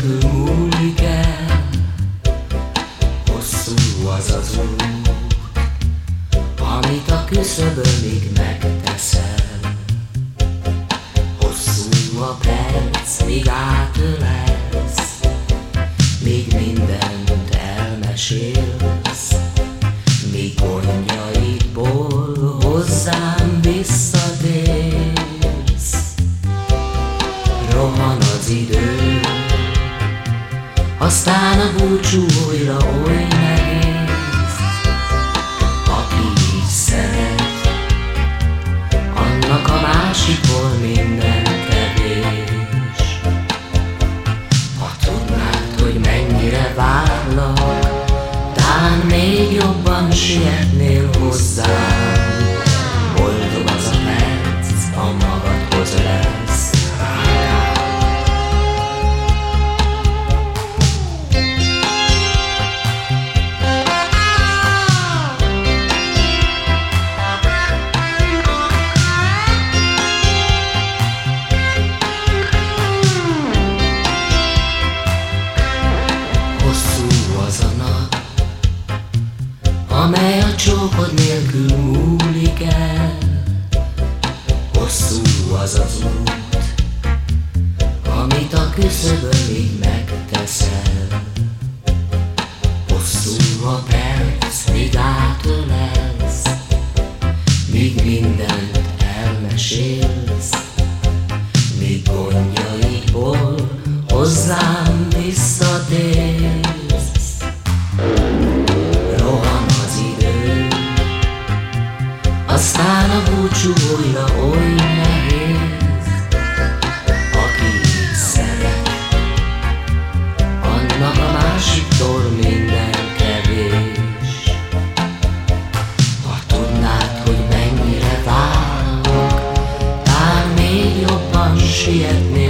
nélkül múlik el. Hosszú az az út, amit a küszöbömig megteszel. Hosszú a perc, míg átölelsz, míg mindent elmesélsz, míg gondjaidból hozzám visszatérsz. Rohan az idő, aztán a búcsú újra oly nehéz. Aki így szeret, annak a másikból minden kevés. Ha tudnád, hogy mennyire várlak, talán még jobban sietnél hozzám. Boldog az a perc, a magadhoz ölelsz. Amely a csókod nélkül múlik el. Hosszú az az út, amit a küszöbömig megteszel. Hosszú a perc, míg átölelsz, míg mindent elmesélsz, míg gondjaidból hozzám visszatérsz. Aztán a búcsú újra oly nehéz. Aki így szeret, annak a másiktól minden kevés. Ha tudnád, hogy mennyire várok, talán még jobban sietnél